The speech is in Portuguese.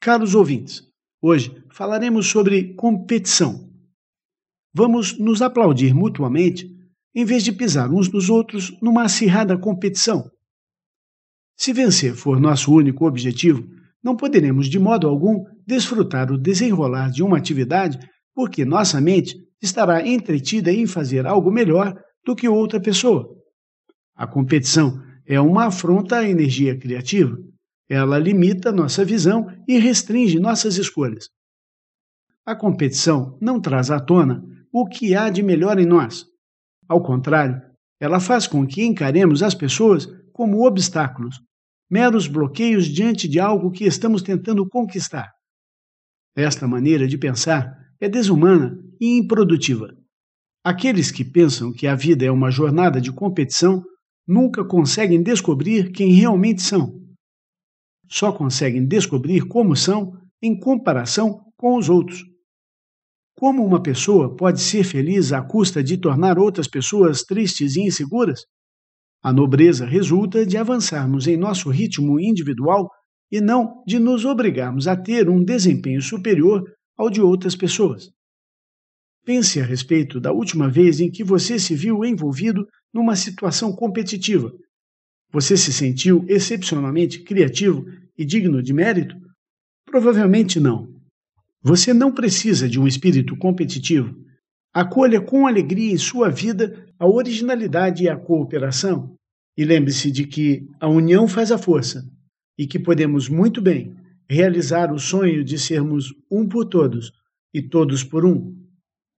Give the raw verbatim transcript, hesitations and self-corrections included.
Caros ouvintes, hoje falaremos sobre competição. Vamos nos aplaudir mutuamente em vez de pisar uns nos outros numa acirrada competição. Se vencer for nosso único objetivo, não poderemos de modo algum desfrutar o desenrolar de uma atividade porque nossa mente estará entretida em fazer algo melhor do que outra pessoa. A competição é uma afronta à energia criativa. Ela limita nossa visão e restringe nossas escolhas. A competição não traz à tona o que há de melhor em nós. Ao contrário, ela faz com que encaremos as pessoas como obstáculos, meros bloqueios diante de algo que estamos tentando conquistar. Esta maneira de pensar é desumana e improdutiva. Aqueles que pensam que a vida é uma jornada de competição nunca conseguem descobrir quem realmente são. Só conseguem descobrir como são em comparação com os outros. Como uma pessoa pode ser feliz à custa de tornar outras pessoas tristes e inseguras? A nobreza resulta de avançarmos em nosso ritmo individual e não de nos obrigarmos a ter um desempenho superior ao de outras pessoas. Pense a respeito da última vez em que você se viu envolvido numa situação competitiva. Você se sentiu excepcionalmente criativo e digno de mérito? Provavelmente não. Você não precisa de um espírito competitivo. Acolha com alegria em sua vida a originalidade e a cooperação. E lembre-se de que a união faz a força e que podemos muito bem realizar o sonho de sermos um por todos e todos por um.